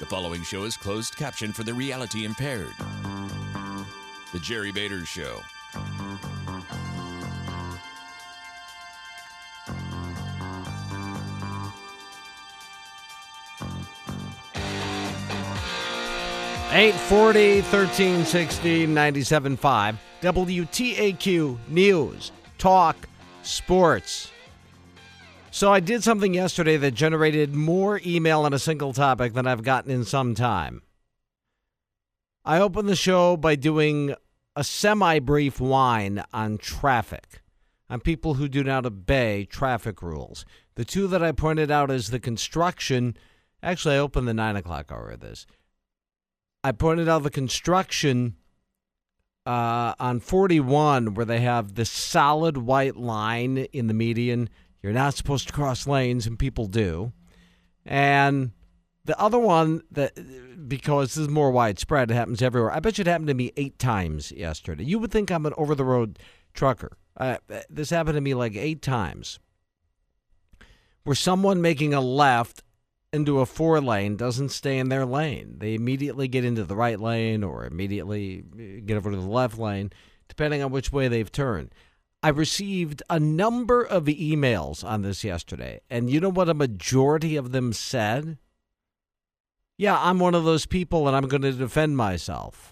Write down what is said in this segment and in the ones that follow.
following show is closed caption for the reality impaired. The Jerry Bader Show. (840) 1360 97.5 WTAQ News Talk Sports. So I did something yesterday that generated more email on a single topic than I've gotten in some time. I opened the show by doing a semi-brief whine on traffic, on people who do not obey traffic rules. The two that I pointed out is the construction. Actually, I opened the 9 o'clock hour of this. I pointed out the construction on 41 where they have this solid white line in the median. You're not supposed to cross lanes, and people do. And the other one, that because this is more widespread, it happens everywhere. I bet you it happened to me 8 times yesterday. You would think I'm an over-the-road trucker. This happened to me like 8 times. Where someone making a left into a 4-lane doesn't stay in their lane. They immediately get into the right lane or immediately get over to the left lane, depending on which way they've turned. I received a number of emails on this yesterday, and you know what a majority of them said? Yeah, I'm one of those people, and I'm going to defend myself.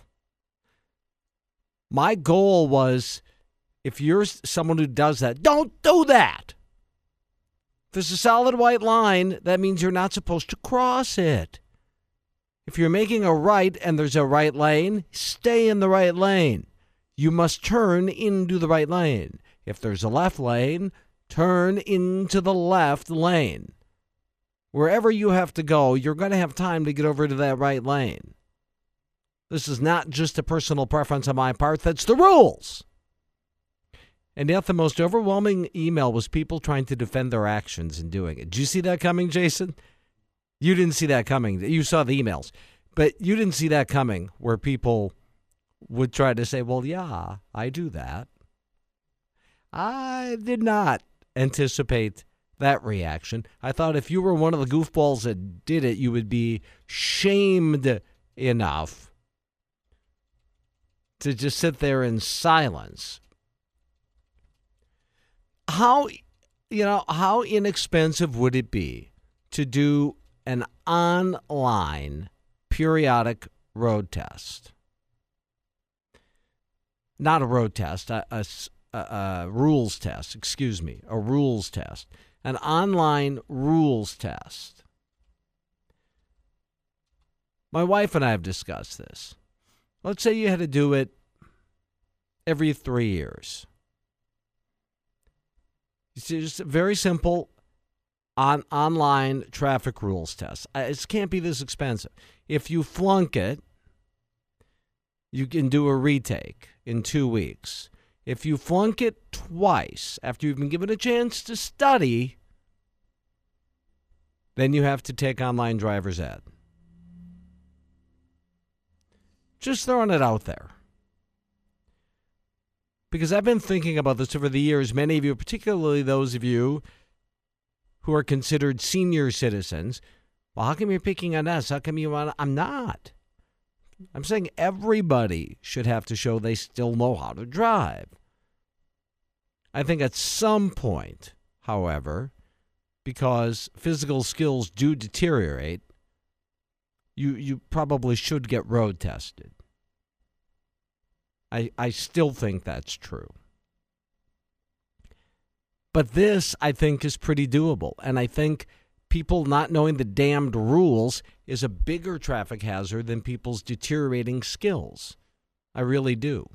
My goal was, if you're someone who does that, don't do that. If there's a solid white line, that means you're not supposed to cross it. If you're making a right and there's a right lane, stay in the right lane. You must turn into the right lane. If there's a left lane, turn into the left lane. Wherever you have to go, you're going to have time to get over to that right lane. This is not just a personal preference on my part. That's the rules. And yet the most overwhelming email was people trying to defend their actions in doing it. Did you see that coming, Jason? You didn't see that coming. You saw the emails. But you didn't see that coming where people would try to say, well, yeah, I do that. I did not anticipate that reaction. I thought if you were one of the goofballs that did it, you would be shamed enough to just sit there in silence. How inexpensive would it be to do an online periodic road test? Not a road test, a rules test, a rules test. An online rules test. My wife and I have discussed this. Let's say you had to do it every 3 years. It's just a very simple online traffic rules test. It can't be this expensive. If you flunk it, you can do a retake in 2 weeks. If you flunk it twice after you've been given a chance to study, then you have to take online driver's ed. Just throwing it out there. Because I've been thinking about this over the years. Many of you, particularly those of you who are considered senior citizens, well, how come you're picking on us? How come you want? I'm not. I'm saying everybody should have to show they still know how to drive. I think at some point, however, because physical skills do deteriorate, you probably should get road tested. I still think that's true. But this, I think, is pretty doable. And I think people not knowing the damned rules is a bigger traffic hazard than people's deteriorating skills. I really do.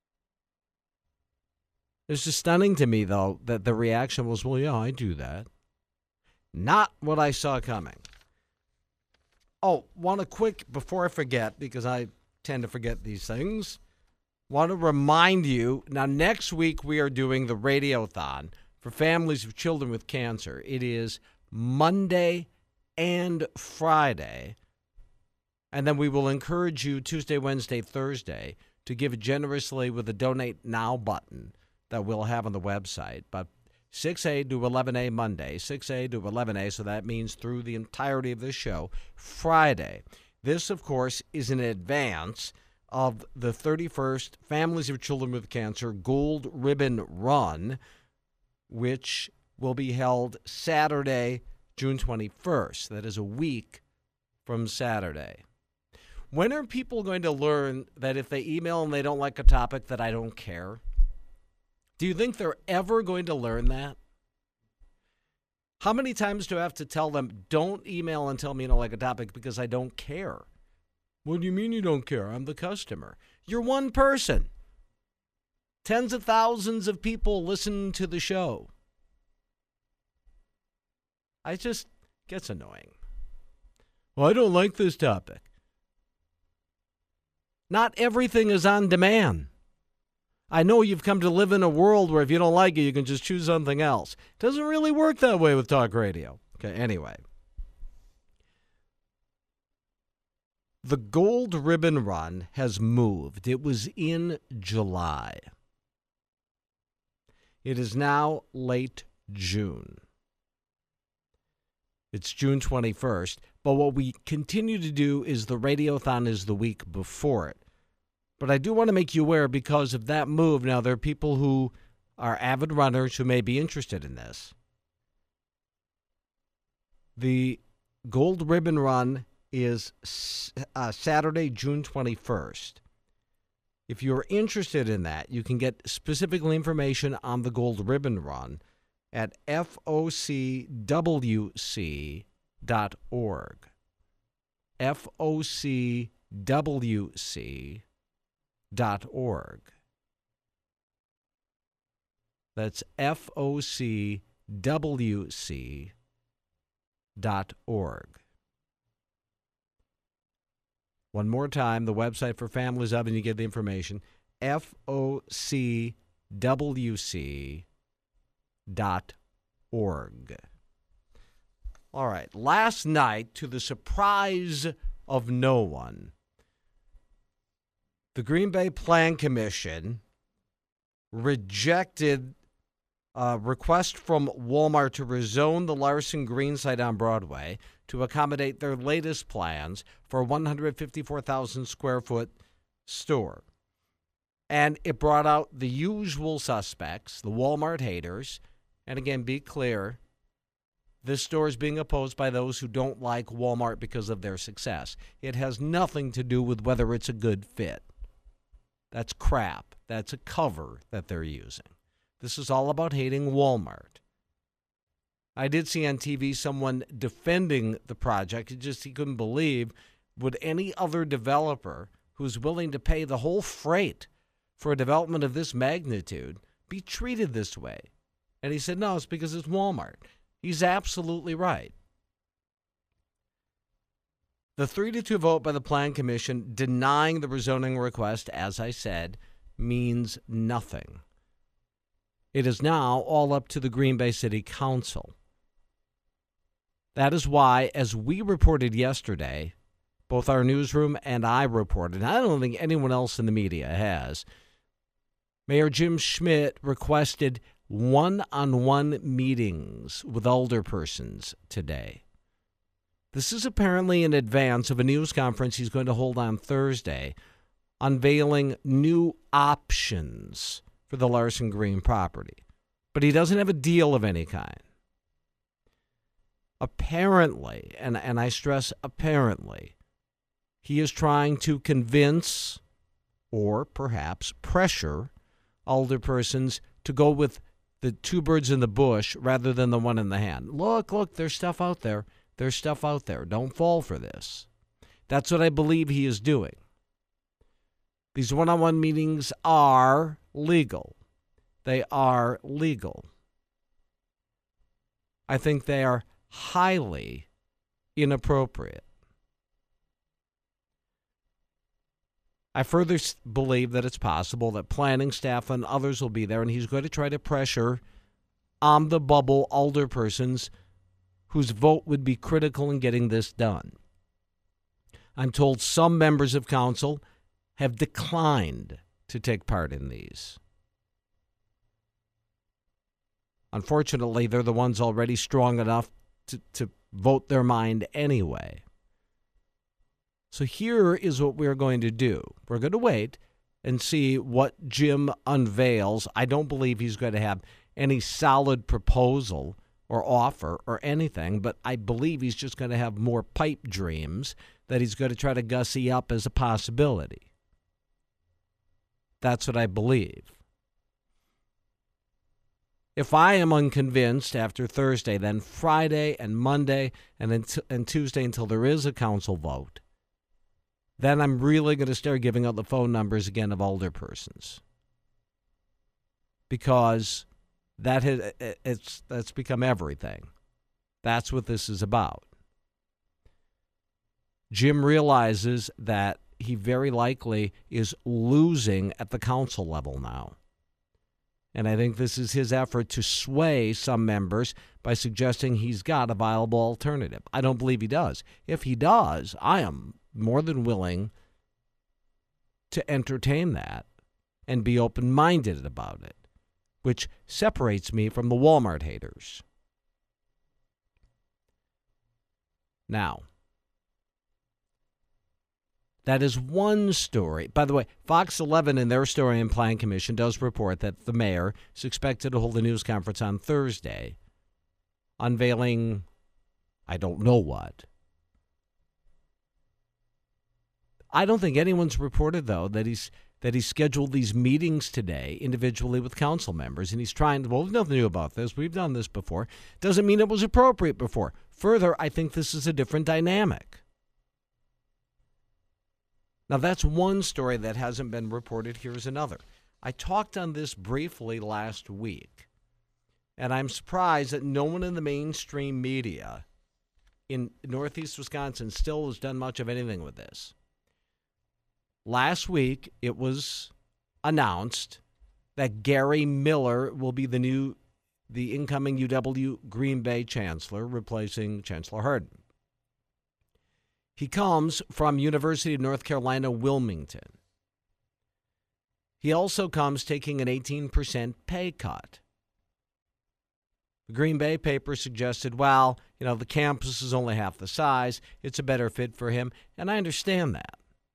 It's just stunning to me, though, that the reaction was, well, yeah, I do that. Not what I saw coming. Oh, before I forget, because I tend to forget these things, want to remind you, now next week we are doing the Radiothon for families of children with cancer. It is Monday and Friday. And then we will encourage you Tuesday, Wednesday, Thursday to give generously with the Donate Now button that we'll have on the website. But 6A to 11A Monday, 6A to 11A, so that means through the entirety of this show, Friday. This, of course, is in advance of the 31st Families of Children with Cancer Gold Ribbon Run, which will be held Saturday, June 21st. That is a week from Saturday. When are people going to learn that if they email and they don't like a topic that I don't care? Do you think they're ever going to learn that? How many times do I have to tell them, don't email and tell me you don't like a topic because I don't care? What do you mean you don't care? I'm the customer. You're one person. Tens of thousands of people listen to the show. It just gets annoying. Well, I don't like this topic. Not everything is on demand. I know you've come to live in a world where if you don't like it, you can just choose something else. It doesn't really work that way with talk radio. Okay, anyway. The Gold Ribbon Run has moved. It was in July. It is now late June. It's June 21st. But what we continue to do is the Radiothon is the week before it. But I do want to make you aware because of that move. Now, there are people who are avid runners who may be interested in this. The Gold Ribbon Run is Saturday, June 21st. If you're interested in that, you can get specific information on the Gold Ribbon Run at FOCWC.org. FOCWC.org. That's FOCWC.org. One more time, the website for Families Of, and you get the information, FOCWC.org. All right, last night, to the surprise of no one, the Green Bay Plan Commission rejected a request from Walmart to rezone the Larson Green site on Broadway to accommodate their latest plans for a 154,000 square foot store. And it brought out the usual suspects, the Walmart haters. And again, be clear, this store is being opposed by those who don't like Walmart because of their success. It has nothing to do with whether it's a good fit. That's crap. That's a cover that they're using. This is all about hating Walmart. I did see on TV someone defending the project. He couldn't believe, would any other developer who's willing to pay the whole freight for a development of this magnitude be treated this way? And he said, no, it's because it's Walmart. He's absolutely right. The 3-2 vote by the Plan Commission denying the rezoning request, as I said, means nothing. It is now all up to the Green Bay City Council. That is why, as we reported yesterday, both our newsroom and I reported, and I don't think anyone else in the media has, Mayor Jim Schmidt requested one-on-one meetings with alderpersons today. This is apparently in advance of a news conference he's going to hold on Thursday, unveiling new options for the Larson Green property. But he doesn't have a deal of any kind. Apparently, and I stress apparently, he is trying to convince or perhaps pressure alderpersons to go with the two birds in the bush rather than the one in the hand. Look, there's stuff out there. There's stuff out there. Don't fall for this. That's what I believe he is doing. These one-on-one meetings are legal. They are legal. I think they are highly inappropriate. I further believe that it's possible that planning staff and others will be there, and he's going to try to pressure on the bubble alderpersons whose vote would be critical in getting this done. I'm told some members of council have declined to take part in these. Unfortunately, they're the ones already strong enough to vote their mind anyway. So here is what we're going to do. We're going to wait and see what Jim unveils. I don't believe he's going to have any solid proposal or offer or anything, but I believe he's just going to have more pipe dreams that he's going to try to gussy up as a possibility. That's what I believe. If I am unconvinced after Thursday, then Friday and Monday and Tuesday until there is a council vote, then I'm really going to start giving out the phone numbers again of alderpersons. Because that's become everything. That's what this is about. Jim realizes that he very likely is losing at the council level now. And I think this is his effort to sway some members by suggesting he's got a viable alternative. I don't believe he does. If he does, I am more than willing to entertain that and be open-minded about it, which separates me from the Walmart haters. Now, that is one story. By the way, Fox 11 in their story and Plan Commission does report that the mayor is expected to hold a news conference on Thursday, unveiling I don't know what. I don't think anyone's reported, though, that he's scheduled these meetings today individually with council members, and he's trying to, well, there's nothing new about this. We've done this before. Doesn't mean it was appropriate before. Further, I think this is a different dynamic. Now, that's one story that hasn't been reported. Here's another. I talked on this briefly last week, and I'm surprised that no one in the mainstream media in Northeast Wisconsin still has done much of anything with this. Last week, it was announced that Gary Miller will be the incoming UW Green Bay chancellor, replacing Chancellor Hardin. He comes from University of North Carolina, Wilmington. He also comes taking an 18% pay cut. The Green Bay paper suggested, well, the campus is only half the size. It's a better fit for him, and I understand that.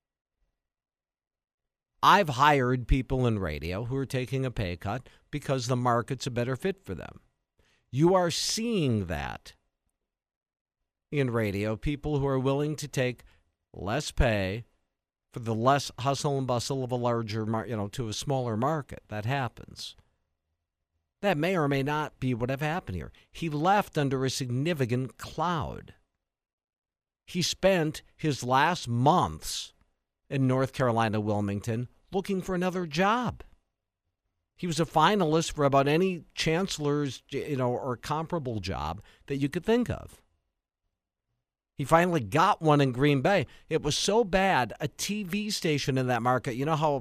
I've hired people in radio who are taking a pay cut because the market's a better fit for them. You are seeing that in radio, people who are willing to take less pay for the less hustle and bustle of a larger, to a smaller market. That happens. That may or may not be what have happened here. He left under a significant cloud. He spent his last months in North Carolina, Wilmington, looking for another job. He was a finalist for about any chancellor's, or comparable job that you could think of. He finally got one in Green Bay. It was so bad, a TV station in that market, you know how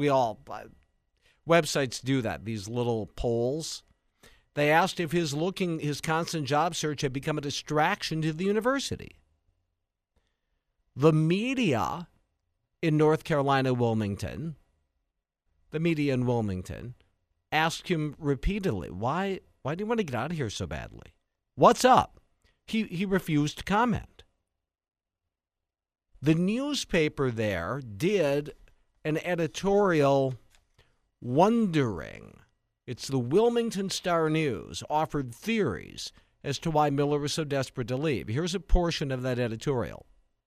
websites do that, these little polls? They asked if his constant job search had become a distraction to the university. The media in North Carolina, Wilmington, asked him repeatedly, why do you want to get out of here so badly? What's up? He refused to comment. The newspaper there did an editorial wondering. It's the Wilmington Star News, offered theories as to why Miller was so desperate to leave. Here's a portion of that editorial.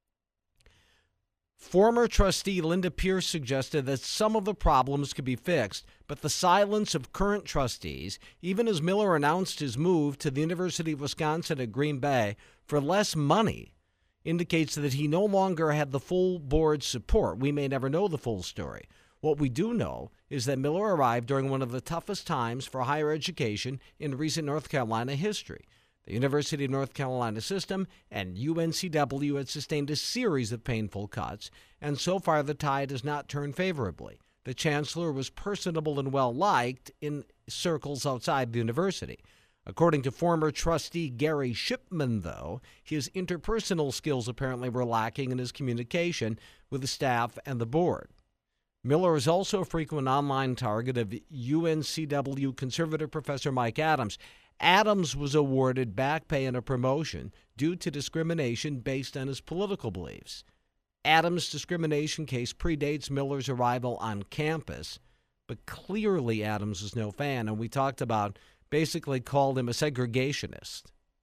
Former trustee Linda Pierce suggested that some of the problems could be fixed, but the silence of current trustees, even as Miller announced his move to the University of Wisconsin at Green Bay for less money, indicates that he no longer had the full board's support. We may never know the full story. What we do know is that Miller arrived during one of the toughest times for higher education in recent North Carolina history. The University of North Carolina system and UNCW had sustained a series of painful cuts, and so far the tide has not turned favorably. The chancellor was personable and well-liked in circles outside the university. According to former trustee Gary Shipman, though, his interpersonal skills apparently were lacking in his communication with the staff and the board. Miller is also a frequent online target of UNCW conservative professor Mike Adams. Adams was awarded back pay and a promotion due to discrimination based on his political beliefs. Adams' discrimination case predates Miller's arrival on campus, but clearly Adams was no fan, and we talked about, basically called him a segregationist.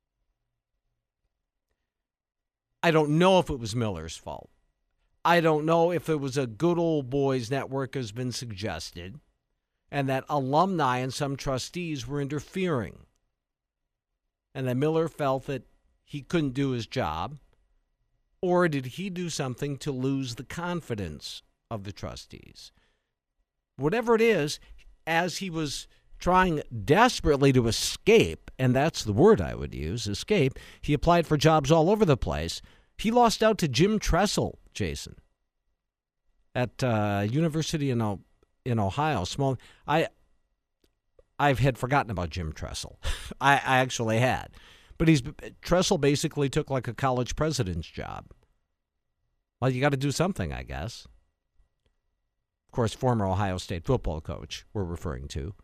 I don't know if it was Miller's fault. I don't know if it was a good old boys network has been suggested, and that alumni and some trustees were interfering, and that Miller felt that he couldn't do his job, or did he do something to lose the confidence of the trustees? Whatever it is, as he was trying desperately to escape, and that's the word I would use, escape, he applied for jobs all over the place. He lost out to Jim Tressel, Jason, at University in Ohio. I had forgotten about Jim Tressel. I actually had. But Tressel basically took like a college president's job. Well, you got to do something, I guess. Of course, former Ohio State football coach we're referring to.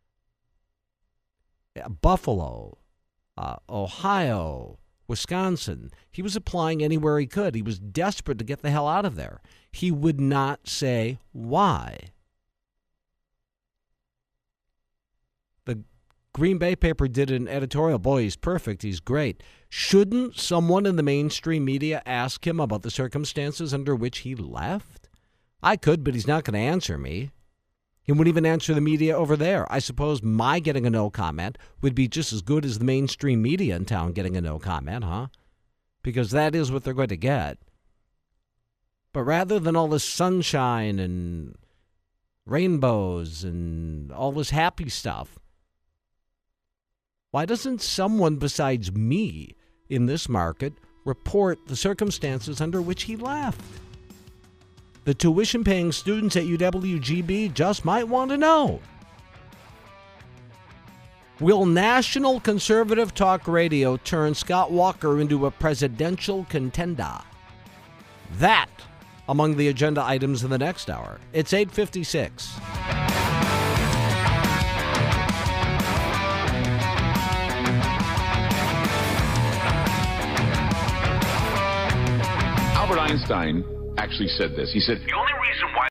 Buffalo, Ohio, Wisconsin. He was applying anywhere he could. He was desperate to get the hell out of there. He would not say why. The Green Bay paper did an editorial. Boy, he's perfect. He's great. Shouldn't someone in the mainstream media ask him about the circumstances under which he left? I could, but he's not going to answer me. He wouldn't even answer the media over there. I suppose my getting a no comment would be just as good as the mainstream media in town getting a no comment, huh? Because that is what they're going to get. But rather than all this sunshine and rainbows and all this happy stuff, why doesn't someone besides me in this market report the circumstances under which he left? The tuition-paying students at UWGB just might want to know. Will National Conservative Talk Radio turn Scott Walker into a presidential contender? That among the agenda items in the next hour. It's 8:56. Albert Einstein actually said this. He said, the only reason why